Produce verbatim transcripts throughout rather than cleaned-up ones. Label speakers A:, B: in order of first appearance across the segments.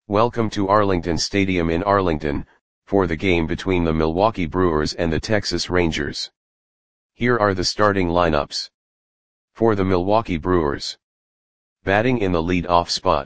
A: Welcome to Arlington Stadium in Arlington, for the game between the Milwaukee Brewers and the Texas Rangers. Here are the starting lineups. For the Milwaukee Brewers. Batting in the lead-off spot.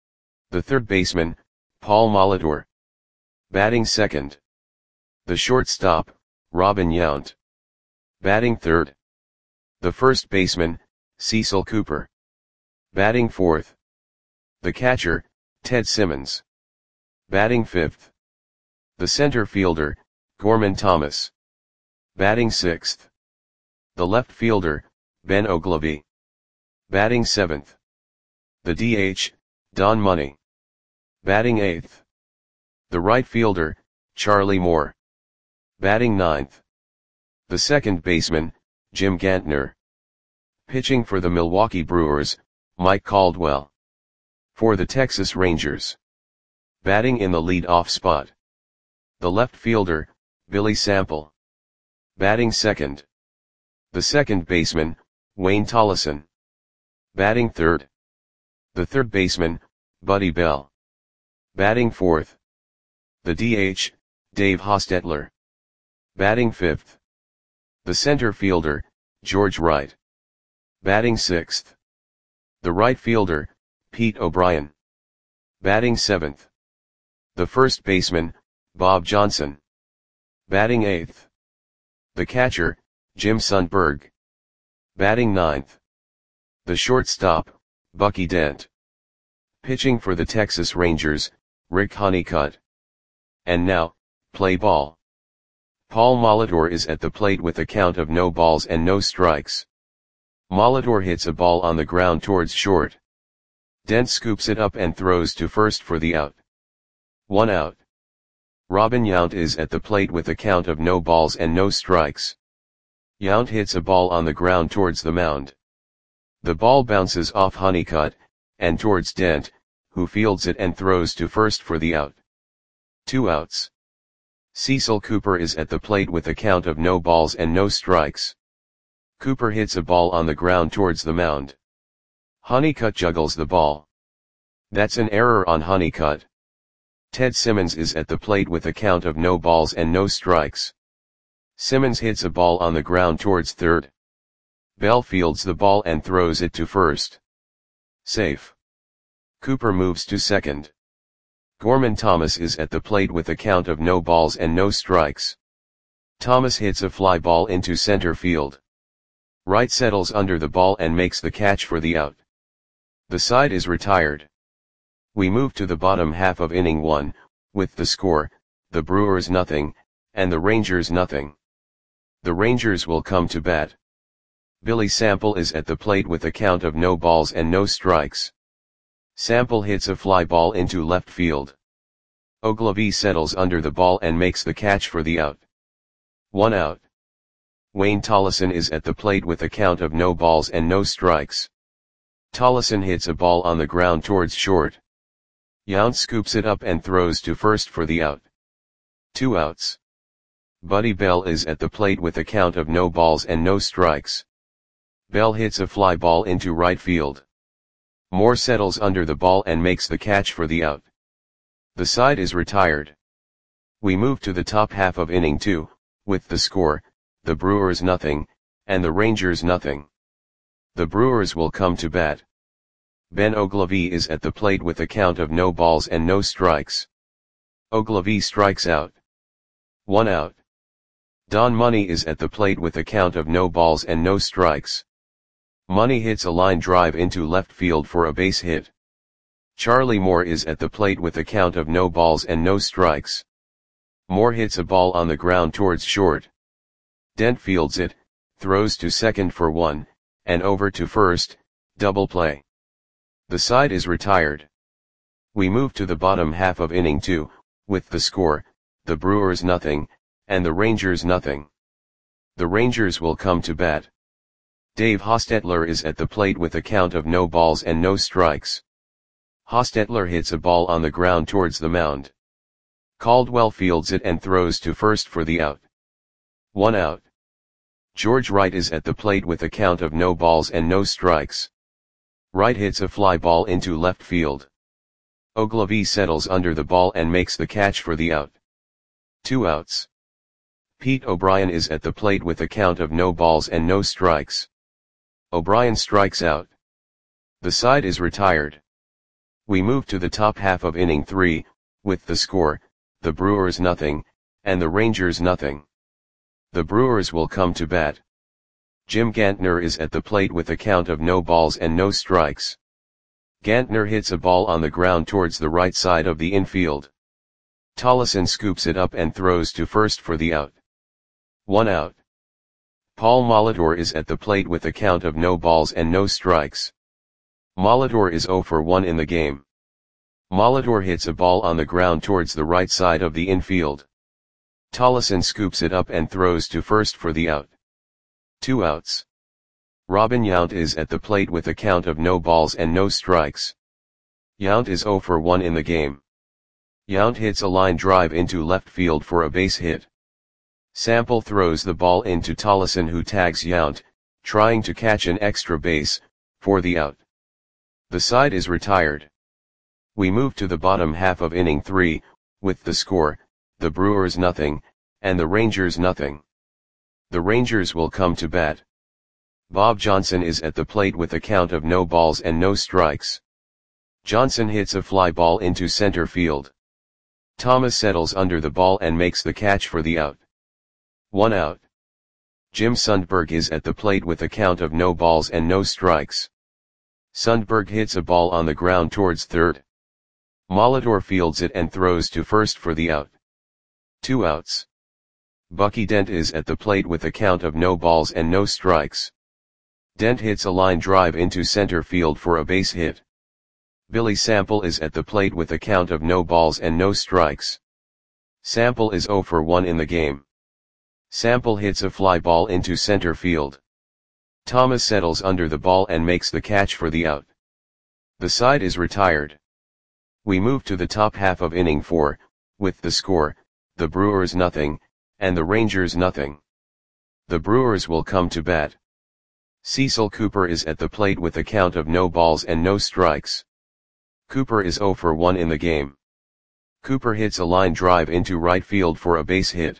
A: The third baseman, Paul Molitor. Batting second. The shortstop, Robin Yount. Batting third. The first baseman, Cecil Cooper. Batting fourth. The catcher, Ted Simmons. Batting fifth. The center fielder, Gorman Thomas. Batting sixth. The left fielder, Ben Oglivie. Batting seventh. The D H, Don Money. Batting eighth. The right fielder, Charlie Moore. Batting ninth. The second baseman, Jim Gantner. Pitching for the Milwaukee Brewers, Mike Caldwell. For the Texas Rangers. Batting in the lead-off spot. The left fielder, Billy Sample. Batting second. The second baseman, Wayne Tollison. Batting third. The third baseman, Buddy Bell. Batting fourth. The D H, Dave Hostetler. Batting fifth. The center fielder, George Wright. Batting sixth. The right fielder, Pete O'Brien. Batting seventh. The first baseman, Bob Johnson. Batting eighth. The catcher, Jim Sundberg. Batting ninth. The shortstop, Bucky Dent. Pitching for the Texas Rangers, Rick Honeycutt. And now, play ball. Paul Molitor is at the plate with a count of no balls and no strikes. Molitor hits a ball on the ground towards short. Dent scoops it up and throws to first for the out. One out. Robin Yount is at the plate with a count of no balls and no strikes. Yount hits a ball on the ground towards the mound. The ball bounces off Honeycutt, and towards Dent, who fields it and throws to first for the out. Two outs. Cecil Cooper is at the plate with a count of no balls and no strikes. Cooper hits a ball on the ground towards the mound. Honeycutt juggles the ball. That's an error on Honeycutt. Ted Simmons is at the plate with a count of no balls and no strikes. Simmons hits a ball on the ground towards third. Bell fields the ball and throws it to first. Safe. Cooper moves to second. Gorman Thomas is at the plate with a count of no balls and no strikes. Thomas hits a fly ball into center field. Wright settles under the ball and makes the catch for the out. The side is retired. We move to the bottom half of inning one, with the score, the Brewers nothing, and the Rangers nothing. The Rangers will come to bat. Billy Sample is at the plate with a count of no balls and no strikes. Sample hits a fly ball into left field. Oglivie settles under the ball and makes the catch for the out. One out. Wayne Tollison is at the plate with a count of no balls and no strikes. Tollison hits a ball on the ground towards short. Yount scoops it up and throws to first for the out. Two outs. Buddy Bell is at the plate with a count of no balls and no strikes. Bell hits a fly ball into right field. Moore settles under the ball and makes the catch for the out. The side is retired. We move to the top half of inning two, with the score, the Brewers nothing, and the Rangers nothing. The Brewers will come to bat. Ben Oglivie is at the plate with a count of no balls and no strikes. Oglivie strikes out. One out. Don Money is at the plate with a count of no balls and no strikes. Money hits a line drive into left field for a base hit. Charlie Moore is at the plate with a count of no balls and no strikes. Moore hits a ball on the ground towards short. Dent fields it, throws to second for one, and over to first, double play. The side is retired. We move to the bottom half of inning two, with the score, the Brewers nothing, and the Rangers nothing. The Rangers will come to bat. Dave Hostetler is at the plate with a count of no balls and no strikes. Hostetler hits a ball on the ground towards the mound. Caldwell fields it and throws to first for the out. One out. George Wright is at the plate with a count of no balls and no strikes. Wright hits a fly ball into left field. Ogilvy settles under the ball and makes the catch for the out. Two outs. Pete O'Brien is at the plate with a count of no balls and no strikes. O'Brien strikes out. The side is retired. We move to the top half of inning three, with the score, the Brewers nothing, and the Rangers nothing. The Brewers will come to bat. Jim Gantner is at the plate with a count of no balls and no strikes. Gantner hits a ball on the ground towards the right side of the infield. Tollison scoops it up and throws to first for the out. One out. Paul Molitor is at the plate with a count of no balls and no strikes. Molitor is oh for one in the game. Molitor hits a ball on the ground towards the right side of the infield. Tollison scoops it up and throws to first for the out. Two outs. Robin Yount is at the plate with a count of no balls and no strikes. Yount is oh for one in the game. Yount hits a line drive into left field for a base hit. Sample throws the ball into Tollison, who tags Yount, trying to catch an extra base, for the out. The side is retired. We move to the bottom half of inning three, with the score, the Brewers nothing, and the Rangers nothing. The Rangers will come to bat. Bob Johnson is at the plate with a count of no balls and no strikes. Johnson hits a fly ball into center field. Thomas settles under the ball and makes the catch for the out. One out. Jim Sundberg is at the plate with a count of no balls and no strikes. Sundberg hits a ball on the ground towards third. Molitor fields it and throws to first for the out. Two outs. Bucky Dent is at the plate with a count of no balls and no strikes. Dent hits a line drive into center field for a base hit. Billy Sample is at the plate with a count of no balls and no strikes. Sample is oh for one in the game. Sample hits a fly ball into center field. Thomas settles under the ball and makes the catch for the out. The side is retired. We move to the top half of inning four, with the score, the Brewers nothing, and the Rangers nothing. The Brewers will come to bat. Cecil Cooper is at the plate with a count of no balls and no strikes. Cooper is oh for one in the game. Cooper hits a line drive into right field for a base hit.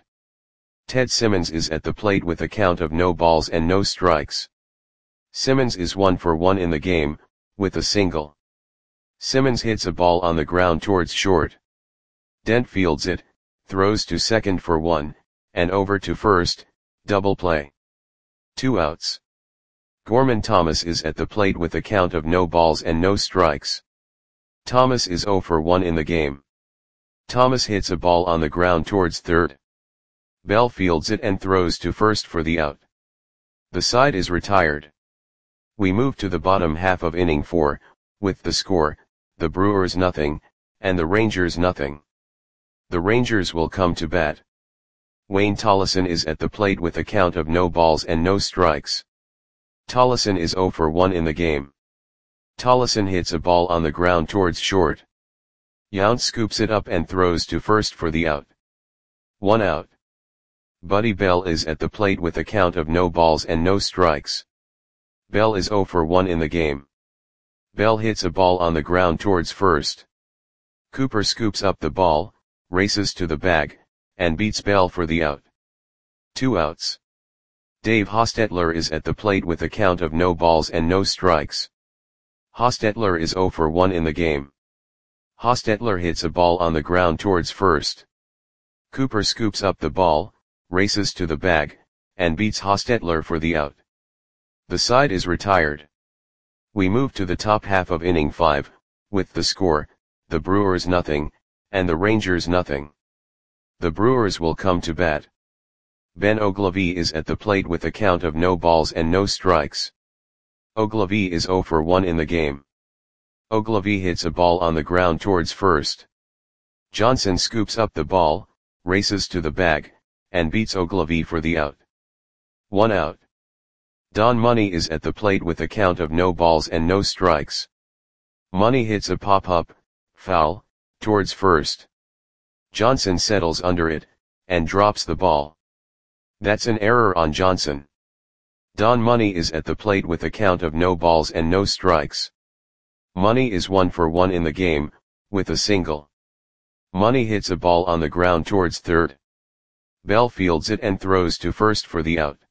A: Ted Simmons is at the plate with a count of no balls and no strikes. Simmons is one for one in the game, with a single. Simmons hits a ball on the ground towards short. Dent fields it, throws to second for one, and over to first, double play. Two outs. Gorman Thomas is at the plate with a count of no balls and no strikes. Thomas is oh for one in the game. Thomas hits a ball on the ground towards third. Bell fields it and throws to first for the out. The side is retired. We move to the bottom half of inning four, with the score, the Brewers nothing, and the Rangers nothing. The Rangers will come to bat. Wayne Tollison is at the plate with a count of no balls and no strikes. Tollison is oh for one in the game. Tollison hits a ball on the ground towards short. Yount scoops it up and throws to first for the out. One out. Buddy Bell is at the plate with a count of no balls and no strikes. Bell is oh for one in the game. Bell hits a ball on the ground towards first. Cooper scoops up the ball, races to the bag, and beats Bell for the out. Two outs. Dave Hostetler is at the plate with a count of no balls and no strikes. Hostetler is oh for one in the game. Hostetler hits a ball on the ground towards first. Cooper scoops up the ball, races to the bag, and beats Hostetler for the out. The side is retired. We move to the top half of inning five, with the score, the Brewers nothing, and the Rangers nothing. The Brewers will come to bat. Ben Ogilvy is at the plate with a count of no balls and no strikes. Ogilvy is oh for one in the game. Ogilvy hits a ball on the ground towards first. Johnson scoops up the ball, races to the bag, and beats Ogilvy for the out. One out. Don Money is at the plate with a count of no balls and no strikes. Money hits a pop-up, foul, towards first. Johnson settles under it, and drops the ball. That's an error on Johnson. Don Money is at the plate with a count of no balls and no strikes. Money is one for one in the game, with a single. Money hits a ball on the ground towards third. Bell fields it and throws to first for the out.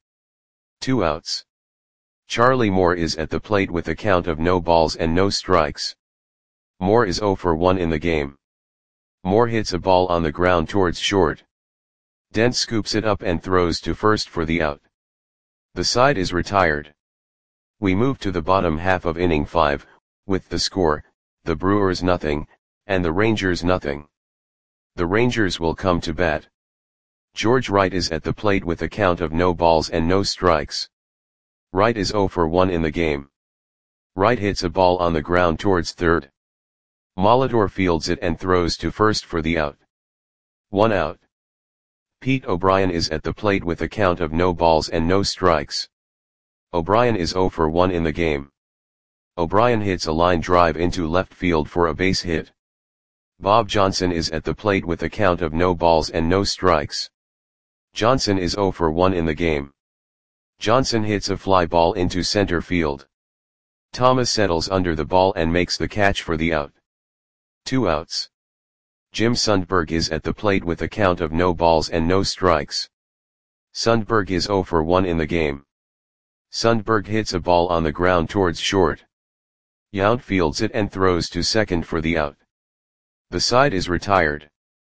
A: Two outs. Charlie Moore is at the plate with a count of no balls and no strikes. Moore is oh for one in the game. Moore hits a ball on the ground towards short. Dent scoops it up and throws to first for the out. The side is retired. We move to the bottom half of inning five, with the score, the Brewers nothing, and the Rangers nothing. The Rangers will come to bat. George Wright is at the plate with a count of no balls and no strikes. Wright is oh for one in the game. Wright hits a ball on the ground towards third. Molitor fields it and throws to first for the out. One out. Pete O'Brien is at the plate with a count of no balls and no strikes. O'Brien is oh for one in the game. O'Brien hits a line drive into left field for a base hit. Bob Johnson is at the plate with a count of no balls and no strikes. Johnson is oh for one in the game. Johnson hits a fly ball into center field. Thomas settles under the ball and makes the catch for the out. Two outs. Jim Sundberg is at the plate with a count of no balls and no strikes. Sundberg is oh for one in the game. Sundberg hits a ball on the ground towards short. Yount fields it and throws to second for the out. The side is retired.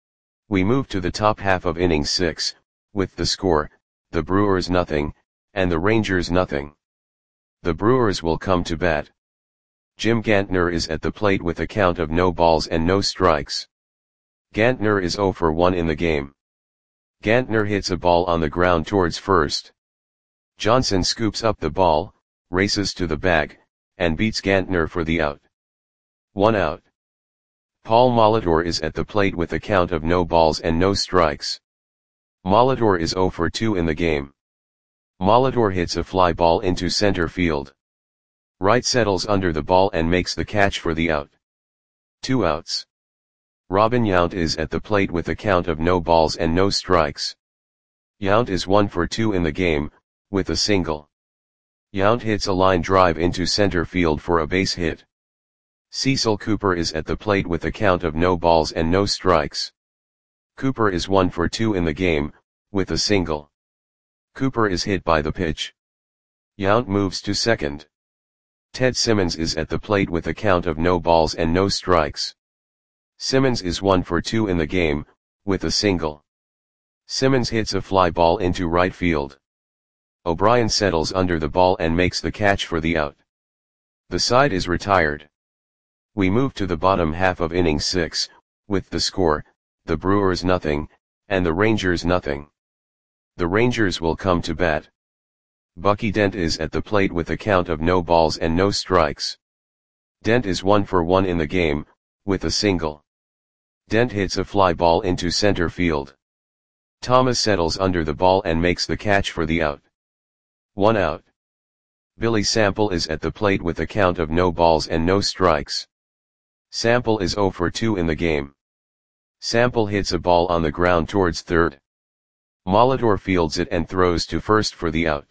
A: We move to the top half of inning six, with the score, the Brewers nothing, and the Rangers nothing. The Brewers will come to bat. Jim Gantner is at the plate with a count of no balls and no strikes. Gantner is oh for one in the game. Gantner hits a ball on the ground towards first. Johnson scoops up the ball, races to the bag, and beats Gantner for the out. One out. Paul Molitor is at the plate with a count of no balls and no strikes. Molitor is oh for two in the game. Molitor hits a fly ball into center field. Wright settles under the ball and makes the catch for the out. Two outs. Robin Yount is at the plate with a count of no balls and no strikes. Yount is one for two in the game, with a single. Yount hits a line drive into center field for a base hit. Cecil Cooper is at the plate with a count of no balls and no strikes. Cooper is one for two in the game, with a single. Cooper is hit by the pitch. Yount moves to second. Ted Simmons is at the plate with a count of no balls and no strikes. Simmons is one for two in the game, with a single. Simmons hits a fly ball into right field. O'Brien settles under the ball and makes the catch for the out. The side is retired. We move to the bottom half of inning six, with the score, the Brewers nothing, and the Rangers nothing. The Rangers will come to bat. Bucky Dent is at the plate with a count of no balls and no strikes. Dent is one for one in the game, with a single. Dent hits a fly ball into center field. Thomas settles under the ball and makes the catch for the out. One out. Billy Sample is at the plate with a count of no balls and no strikes. Sample is oh for two in the game. Sample hits a ball on the ground towards third. Molitor fields it and throws to first for the out.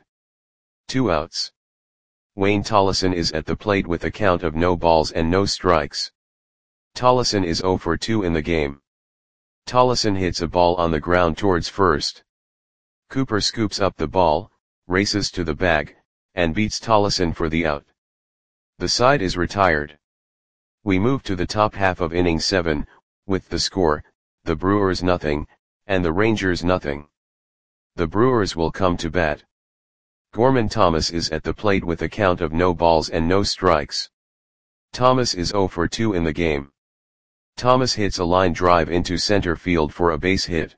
A: Two outs. Wayne Tollison is at the plate with a count of no balls and no strikes. Tollison is oh for two in the game. Tollison hits a ball on the ground towards first. Cooper scoops up the ball, races to the bag, and beats Tollison for the out. The side is retired. We move to the top half of inning seven, with the score, the Brewers nothing, and the Rangers nothing. The Brewers will come to bat. Gorman Thomas is at the plate with a count of no balls and no strikes. Thomas is oh for two in the game. Thomas hits a line drive into center field for a base hit.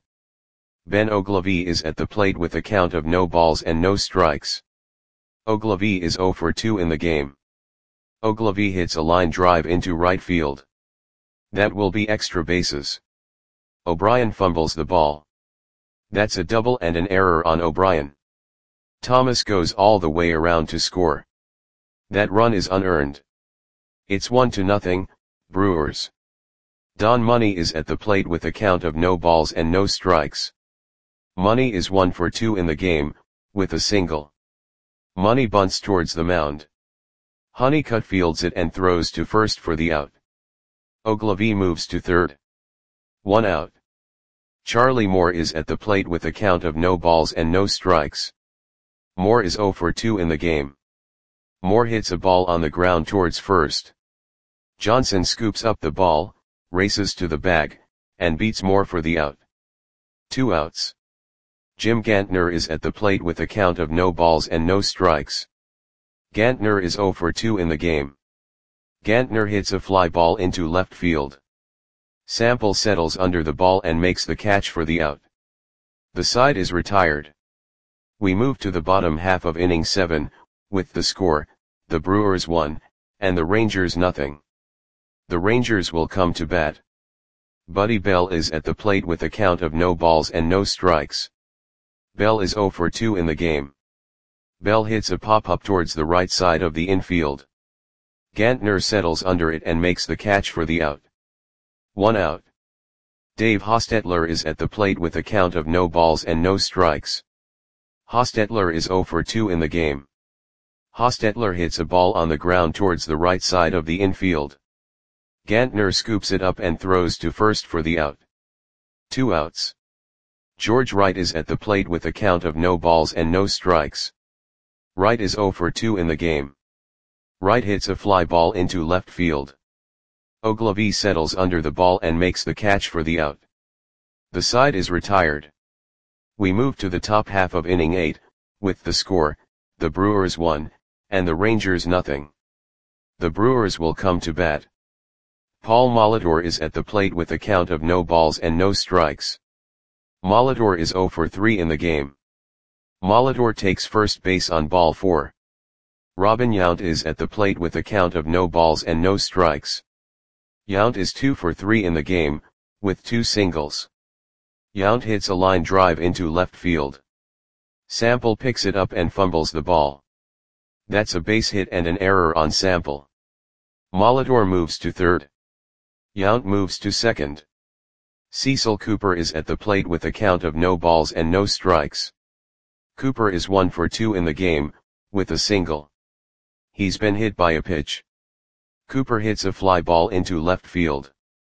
A: Ben Ogilvie is at the plate with a count of no balls and no strikes. Ogilvie is oh for two in the game. Ogilvie hits a line drive into right field. That will be extra bases. O'Brien fumbles the ball. That's a double and an error on O'Brien. Thomas goes all the way around to score. That run is unearned. It's one to nothing, Brewers. Don Money is at the plate with a count of no balls and no strikes. Money is one for two in the game, with a single. Money bunts towards the mound. Honeycutt fields it and throws to first for the out. Ogilvy moves to third. One out. Charlie Moore is at the plate with a count of no balls and no strikes. Moore is oh for two in the game. Moore hits a ball on the ground towards first. Johnson scoops up the ball, races to the bag, and beats Moore for the out. Two outs. Jim Gantner is at the plate with a count of no balls and no strikes. Gantner is oh for two in the game. Gantner hits a fly ball into left field. Sample settles under the ball and makes the catch for the out. The side is retired. We move to the bottom half of inning seven, with the score, the Brewers one, and the Rangers nothing. The Rangers will come to bat. Buddy Bell is at the plate with a count of no balls and no strikes. Bell is oh for two in the game. Bell hits a pop-up towards the right side of the infield. Gantner settles under it and makes the catch for the out. One out. Dave Hostetler is at the plate with a count of no balls and no strikes. Hostetler is oh for two in the game. Hostetler hits a ball on the ground towards the right side of the infield. Gantner scoops it up and throws to first for the out. Two outs. George Wright is at the plate with a count of no balls and no strikes. Wright is oh for two in the game. Wright hits a fly ball into left field. Ogilvy settles under the ball and makes the catch for the out. The side is retired. We move to the top half of inning eight, with the score, the Brewers one, and the Rangers nothing. The Brewers will come to bat. Paul Molitor is at the plate with a count of no balls and no strikes. Molitor is oh for three in the game. Molitor takes first base on ball four. Robin Yount is at the plate with a count of no balls and no strikes. Yount is two for three in the game, with two singles. Yount hits a line drive into left field. Sample picks it up and fumbles the ball. That's a base hit and an error on Sample. Molitor moves to third. Yount moves to second. Cecil Cooper is at the plate with a count of no balls and no strikes. Cooper is one for two in the game, with a single. He's been hit by a pitch. Cooper hits a fly ball into left field.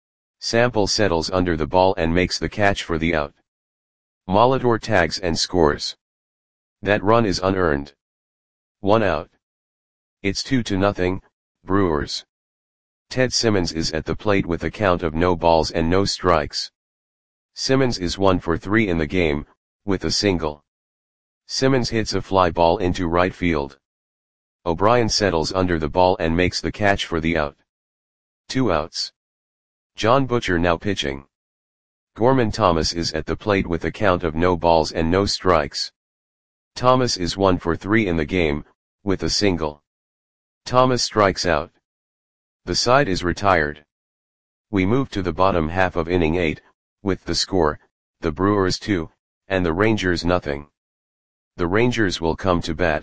A: Sample settles under the ball and makes the catch for the out. Molitor tags and scores. That run is unearned. One out. It's two to nothing, Brewers. Ted Simmons is at the plate with a count of no balls and no strikes. Simmons is one for three in the game, with a single. Simmons hits a fly ball into right field. O'Brien settles under the ball and makes the catch for the out. Two outs. John Butcher now pitching. Gorman Thomas is at the plate with a count of no balls and no strikes. Thomas is one for three in the game, with a single. Thomas strikes out. The side is retired. We move to the bottom half of inning eight, with the score, the Brewers two, and the Rangers nothing. The Rangers will come to bat.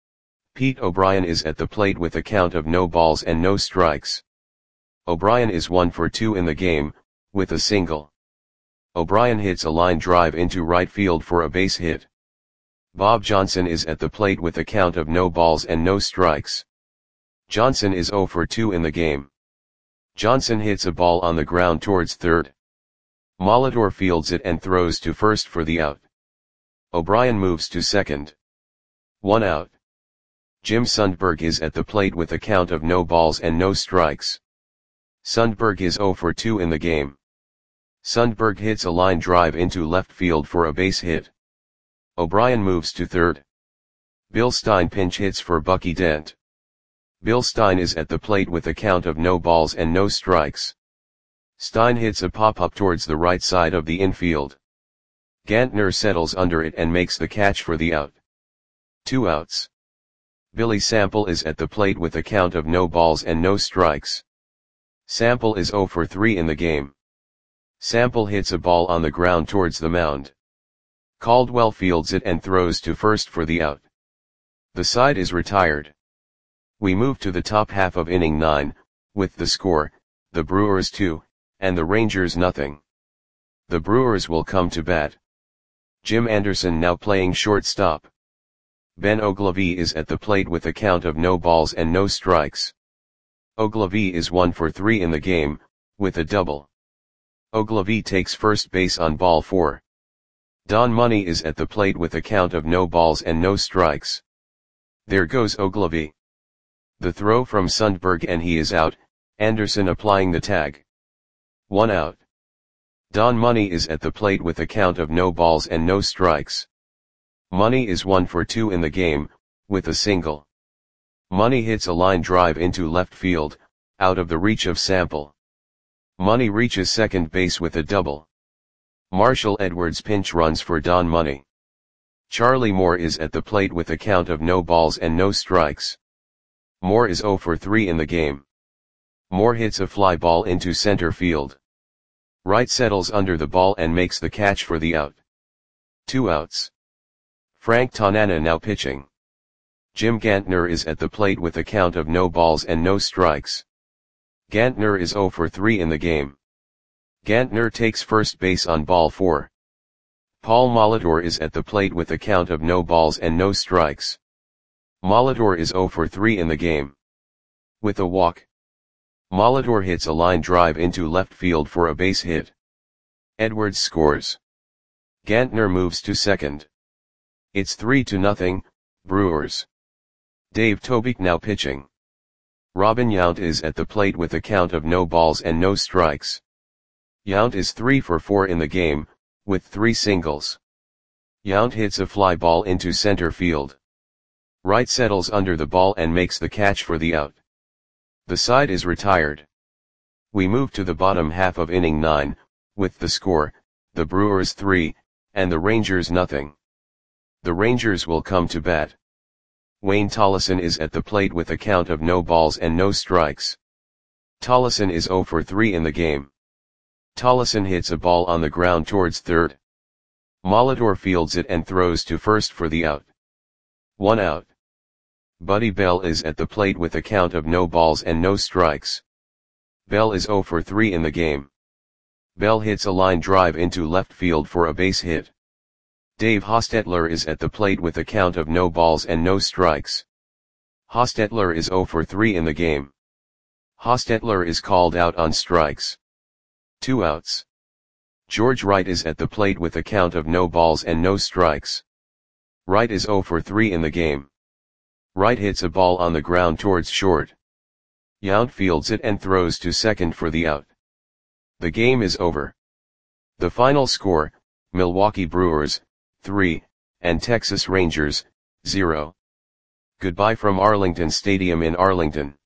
A: Pete O'Brien is at the plate with a count of no balls and no strikes. O'Brien is one for two in the game, with a single. O'Brien hits a line drive into right field for a base hit. Bob Johnson is at the plate with a count of no balls and no strikes. Johnson is oh for two in the game. Johnson hits a ball on the ground towards third. Molitor fields it and throws to first for the out. O'Brien moves to second. One out. Jim Sundberg is at the plate with a count of no balls and no strikes. Sundberg is oh for two in the game. Sundberg hits a line drive into left field for a base hit. O'Brien moves to third. Bill Stein pinch hits for Bucky Dent. Bill Stein is at the plate with a count of no balls and no strikes. Stein hits a pop-up towards the right side of the infield. Gantner settles under it and makes the catch for the out. Two outs. Billy Sample is at the plate with a count of no balls and no strikes. Sample is oh for three in the game. Sample hits a ball on the ground towards the mound. Caldwell fields it and throws to first for the out. The side is retired. We move to the top half of inning nine, with the score, the Brewers two, and the Rangers nothing. The Brewers will come to bat. Jim Anderson now playing shortstop. Ben Ogilvy is at the plate with a count of no balls and no strikes. Ogilvy is one for three in the game, with a double. Ogilvy takes first base on ball four. Don Money is at the plate with a count of no balls and no strikes. There goes Ogilvy. The throw from Sundberg and he is out, Anderson applying the tag. One out. Don Money is at the plate with a count of no balls and no strikes. Money is one for two in the game, with a single. Money hits a line drive into left field, out of the reach of Sample. Money reaches second base with a double. Marshall Edwards pinch runs for Don Money. Charlie Moore is at the plate with a count of no balls and no strikes. Moore is zero for three in the game. Moore hits a fly ball into center field. Wright settles under the ball and makes the catch for the out. Two outs. Frank Tanana now pitching. Jim Gantner is at the plate with a count of no balls and no strikes. Gantner is zero for three in the game. Gantner takes first base on ball four. Paul Molitor is at the plate with a count of no balls and no strikes. Molitor is zero for three in the game. With a walk. Molitor hits a line drive into left field for a base hit. Edwards scores. Gantner moves to second. It's three to nothing, Brewers. Dave Tobique now pitching. Robin Yount is at the plate with a count of no balls and no strikes. Yount is three for four in the game, with three singles. Yount hits a fly ball into center field. Wright settles under the ball and makes the catch for the out. The side is retired. We move to the bottom half of inning nine, with the score, the Brewers three, and the Rangers nothing. The Rangers will come to bat. Wayne Tollison is at the plate with a count of no balls and no strikes. Tollison is zero for three in the game. Tollison hits a ball on the ground towards third. Molitor fields it and throws to first for the out. One out. Buddy Bell is at the plate with a count of no balls and no strikes. Bell is zero for three in the game. Bell hits a line drive into left field for a base hit. Dave Hostetler is at the plate with a count of no balls and no strikes. Hostetler is zero for three in the game. Hostetler is called out on strikes. Two outs. George Wright is at the plate with a count of no balls and no strikes. Wright is zero for three in the game. Wright hits a ball on the ground towards short. Yount fields it and throws to second for the out. The game is over. The final score, Milwaukee Brewers, three, and Texas Rangers, zero. Goodbye from Arlington Stadium in Arlington.